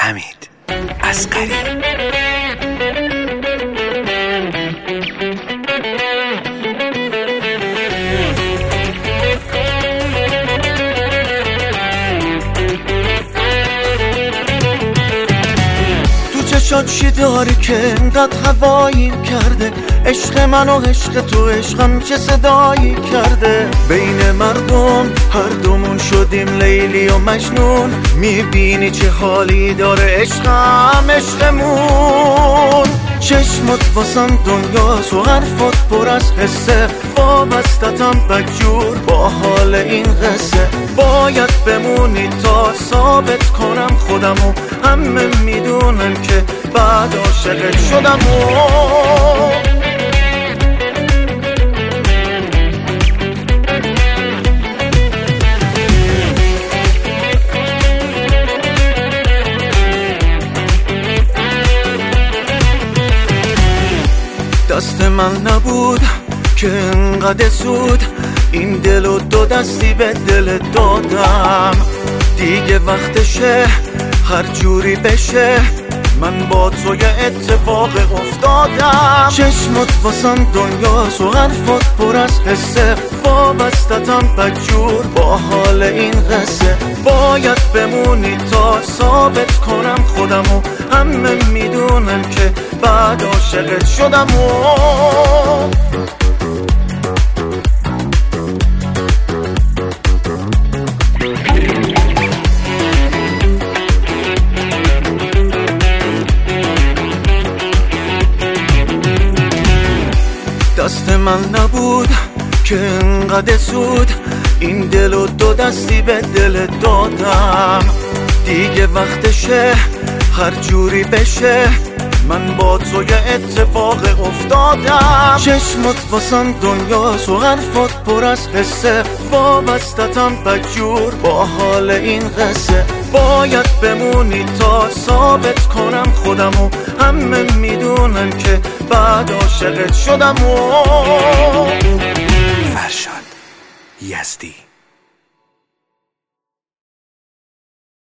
حمید اصغری. چشات چی داری که انقدر هواییم کرده؟ عشق من و عشق تو، عشقم چه صدایی کرده؟ بین مردم هر دومون شدیم لیلی و مجنون. میبینی چه حالی داره عشقم، عشقمون. چشمت واسم دنیاست و حرفات پر از قصه، وابستتم بدجور با حال این قصه. باید بمونی تا ثابت کنم خودمو، همه میدونن که بعد عاشقت شدم. دست من نبود که انقدر زود این دل و دو دستی به دل دادم. دیگه وقتشه هر جوری بشه، من با تو یه اتفاق افتادم. چشمت واسم دنیاست و حرفات پر از قصه، وابستتم بدجور با حال این قصه. باید بمونی تا ثابت کنم خودمو، همه میدونن که بعد عاشقت شدم. دست من نبود که انقدر زود این دل و دو دستی به دل دادم. دیگه وقتشه هر جوری بشه، من با تو یه اتفاق افتادم. چشمت واسم دنیاست و حرفات پر از قصه، وابستتم بدجور با حال این قصه. باید بمونی تا ثابت کنم خودمو، همه میدونن که بعد عاشقت شدم. فرشاد یزدی.